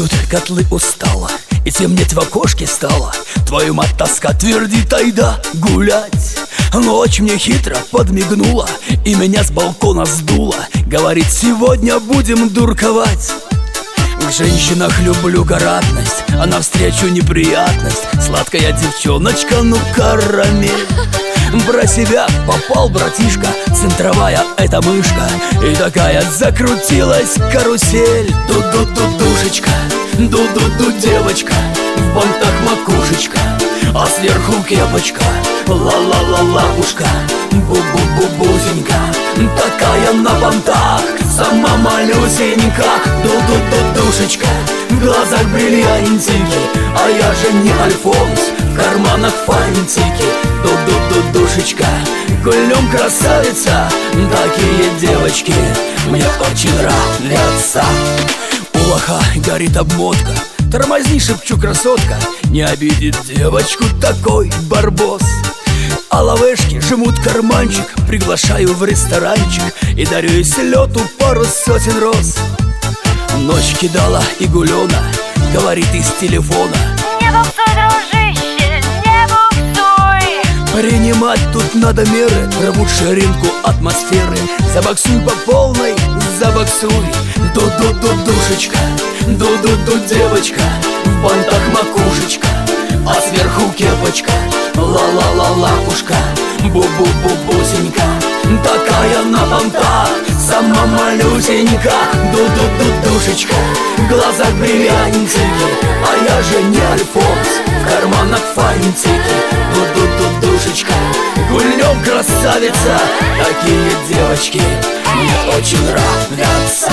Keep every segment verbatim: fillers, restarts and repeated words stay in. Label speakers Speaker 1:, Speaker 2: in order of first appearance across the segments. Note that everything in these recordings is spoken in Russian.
Speaker 1: Поют котлы устало, и темнеть в окошке стало. Твою мать тоска твердит, айда гулять. Ночь мне хитро подмигнула и меня с балкона сдула. Говорит, сегодня будем дурковать. В женщинах люблю горатность, а навстречу неприятность. Сладкая девчоночка, ну карамель. Про себя попал братишка, центровая эта мышка, и такая закрутилась карусель. Ду-ду-ду-душечка, ду-ду-ду девочка, в бантах макушечка, а сверху кепочка. Ла-ла-ла-лапушка, бу-бу-бу-бузенька, такая на бантах, сама малюсенька. Ду-ду-ду-душечка, в глазах бриллиантики, а я же не Альфонс, в карманах фантики. Ду-ду-ду-душечка, гулем красавица, такие девочки мне очень нравятся. У лоха горит обмотка, тормозни, шепчу, красотка, не обидит девочку такой барбос. А лавешки жмут карманчик, приглашаю в ресторанчик и дарю ей с лету пару сотен роз. Ночь кидала и гулена, говорит из телефона:
Speaker 2: не буксуй, дружище, не буксуй.
Speaker 1: Принимать тут надо меры, рвут ширинку атмосферы. Забоксуй по полной, забоксуй. Ду-ду-ду-душечка, ду-ду-ду девочка, в бантах макушечка, а сверху кепочка. Ла-ла-ла-лапушка, бу-бу-бу-бусенька, такая на бантах, сама малюсенька. Ду-ду-ду-душечка, в глазах бриллиантики, а я же не Альфонс, в карманах фантики. Ду-ду-ду-душечка, гулем красавица, такие девочки мне очень нравятся.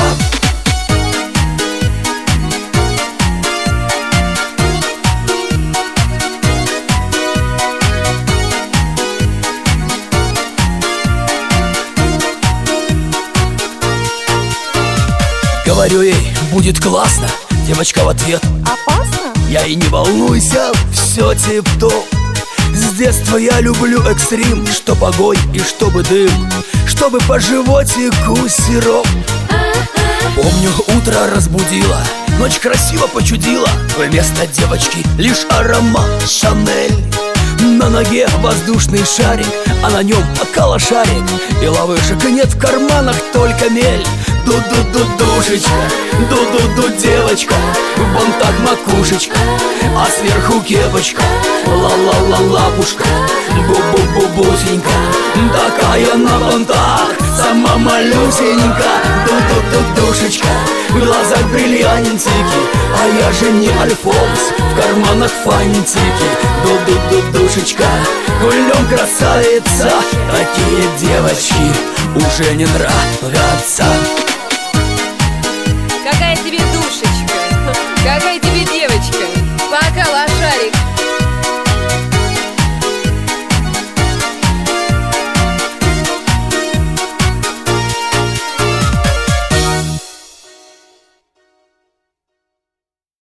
Speaker 1: Говорю ей, будет классно, девочка в ответ:
Speaker 2: Опасно?
Speaker 1: я и не волнуйся, все тип-топ. С детства я люблю экстрим, чтоб огонь и чтобы дым, чтобы по животику сироп. Помню, утро разбудила, ночь красиво почудила, вместо девочки лишь аромат Шанель. На ноге воздушный шарик, а на нем калашарик, и лавышек нет в карманах, только мель. Ду-ду-ду-душечка, ду-ду-ду девочка, в бантах макушечка, а сверху кепочка. Ла-ла-ла-лапушка, бу-бу-бу-бусенька, такая на бантах, сама малюсенька. Ду-ду-ду-душечка, в глазах бриллиантики, а я же не Альфонс, в карманах фантики. Ду-ду-ду-душечка, гулем красавица, такие девочки уже не нравятся.
Speaker 3: Какая тебе душечка, какая тебе девочка, пока